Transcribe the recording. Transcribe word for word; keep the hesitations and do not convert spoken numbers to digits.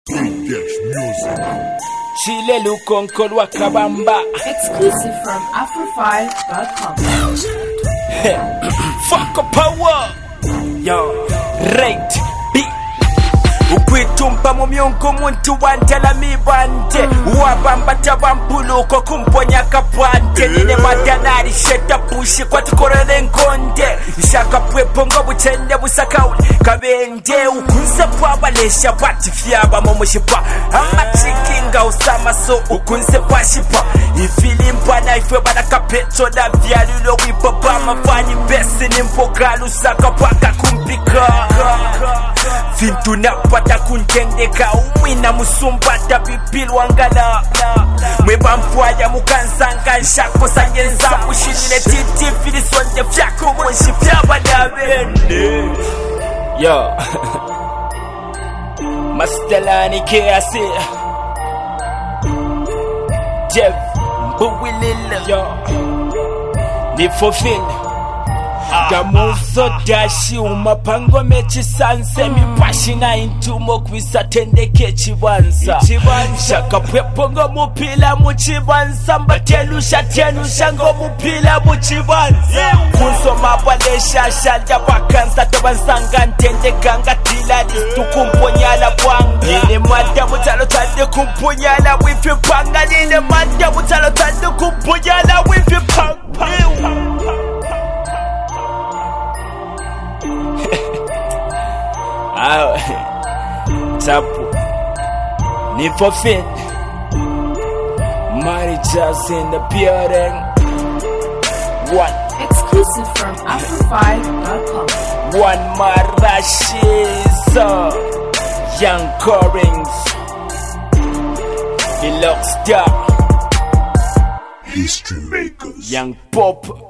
Music. Chile Lukonkol Wakabamba. Exclusive from Afrofive dot com. Fuck a power. Yo, rate beat. Ukwitumpa mu myongo muntu wantala mibante wabamba tabampuluko kumponya kapwante nine madanari sheta pushi kwatukorere nkonde ishaka pwepo ngo bucende busakaule kabende ukunze kwabalesha batifyaba mu mushipa amachikinga usama so ukunze pashipa ifilimpa na ifwe banakapeto na vyalulo wipapa mafani besi nimpogalu saka paka kumpika Fintu napata kuntendeka umwina musumbata bipilwangala Mweba mfwaya mukansanga nshako sanyenza mushinile titi filisonde fyako mwenshi fyabada bende Yo Mastelani K-A-C Jeff Mbuwilil Yo Nifofin Gamuzo dashi umapango mechi sanse Mipashi na intumo kwisa tendeke chibanza Shaka pwepongo mupila muchibanza Mbatelusha tenusha ngo mupila muchibanza Kunso mabwalesha shanda bakansa Tabansanga ntende ganga tila listu kumponyala bwanga Nine mada mutalo tande kumponyala wifi panga Nine mada mutalo tande kumponyala wifi panga Ah, Tapu Nifofin Marija's in the building. One Exclusive from Afrofive dot com. One Marashiza Young Corings Deluxe Star History Makers. Young Pop